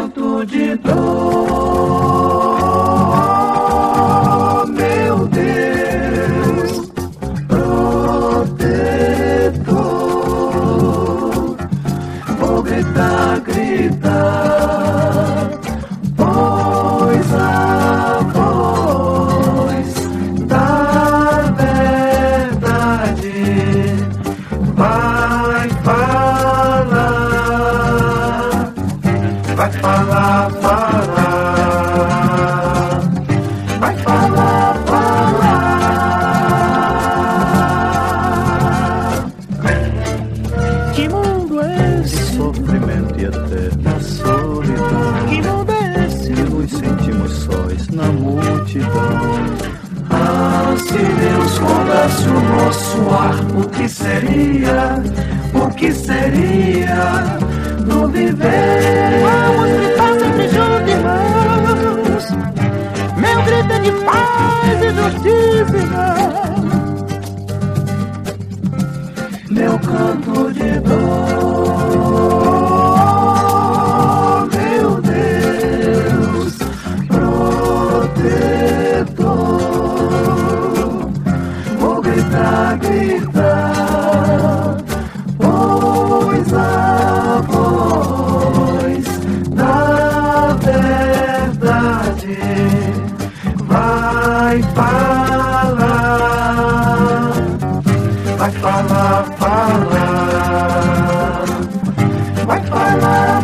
canto de dor, meu Deus, protetor. Vou gritar, gritar, pois a voz da verdade vai falar, vai falar, falar, vai falar, falar. Que mundo é esse? Sofrimento e eterna solidão. Que mundo é esse? Que nos sentimos sóis na multidão. Ah, se Deus roubasse o nosso ar, o que seria do viver? Vamos gritar sempre juntos, irmãos. Meu grito é de paz e justiça. Meu canto de dor, meu Deus, protetor. Vou gritar, gritar, pois a voz da verdade vai falar, vai falar, falar, vai falar,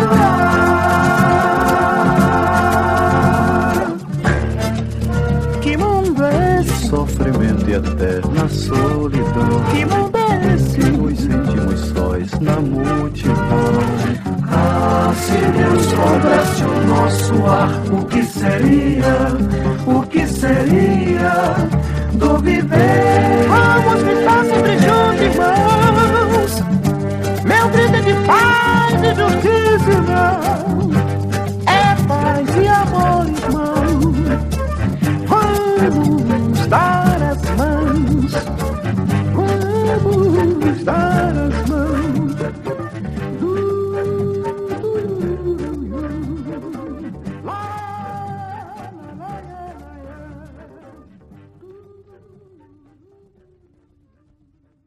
falar. Que mundo é esse? Sofrimento e eterna solidão. Que mundo é esse? Que nos sentimos sóis na multidão. Ah, se Deus roubasse o nosso ar, o que seria do viver?